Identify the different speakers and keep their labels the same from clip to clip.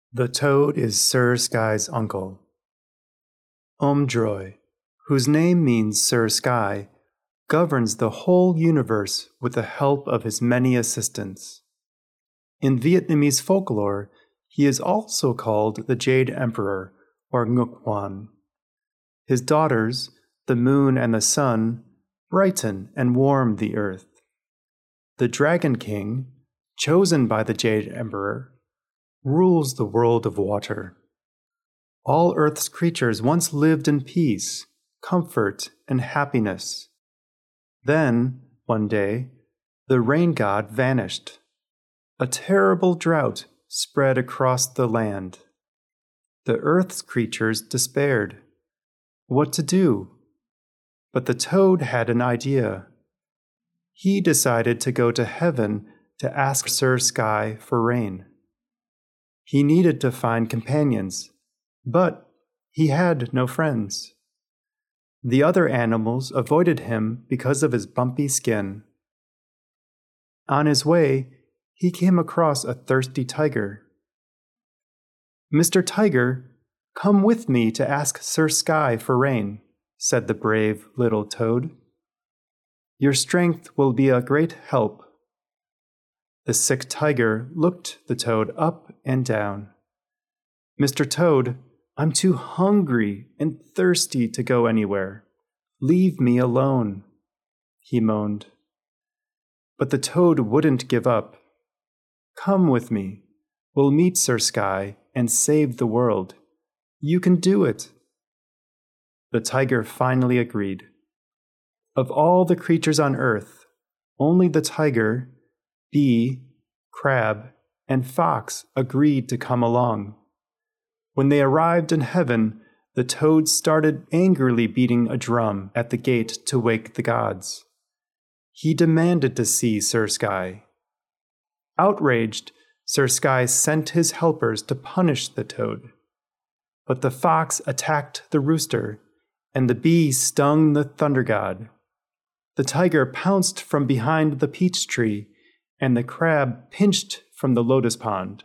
Speaker 1: The toad is Sir Sky's uncle. Omdroy, whose name means Sir Sky, governs the whole universe with the help of his many assistants. In Vietnamese folklore, he is also called the Jade Emperor, or Ngoc Quan. His daughters, the moon and the sun, brighten and warm the earth. The Dragon King, chosen by the Jade Emperor, rules the world of water. All Earth's creatures once lived in peace, comfort, and happiness. Then, one day, the rain god vanished. A terrible drought spread across the land. The Earth's creatures despaired. What to do? But the toad had an idea. He decided to go to heaven to ask Sir Sky for rain. He needed to find companions, but he had no friends. The other animals avoided him because of his bumpy skin. On his way, he came across a thirsty tiger. "Mr. Tiger, come with me to ask Sir Sky for rain," said the brave little toad. "Your strength will be a great help." The sick tiger looked the toad up and down. "Mr. Toad, I'm too hungry and thirsty to go anywhere. Leave me alone," he moaned. But the toad wouldn't give up. "Come with me. We'll meet Sir Sky and save the world. You can do it." The tiger finally agreed. Of all the creatures on earth, only the tiger, bee, crab, and fox agreed to come along. When they arrived in heaven, the toad started angrily beating a drum at the gate to wake the gods. He demanded to see Sir Sky. Outraged, Sir Sky sent his helpers to punish the toad. But the fox attacked the rooster, and the bee stung the thunder god. The tiger pounced from behind the peach tree, and the crab pinched from the lotus pond.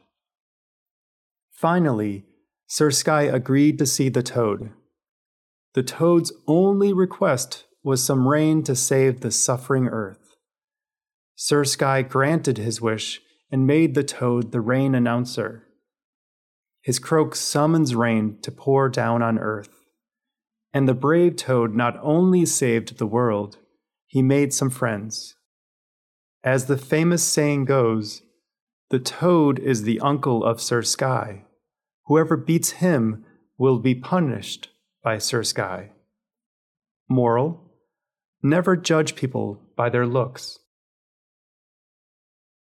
Speaker 1: Finally, Sir Sky agreed to see the toad. The toad's only request was some rain to save the suffering earth. Sir Sky granted his wish and made the toad the rain announcer. His croak summons rain to pour down on earth. And the brave toad not only saved the world, he made some friends. As the famous saying goes, the toad is the uncle of Sir Sky. Whoever beats him will be punished by Sir Sky. Moral: never judge people by their looks.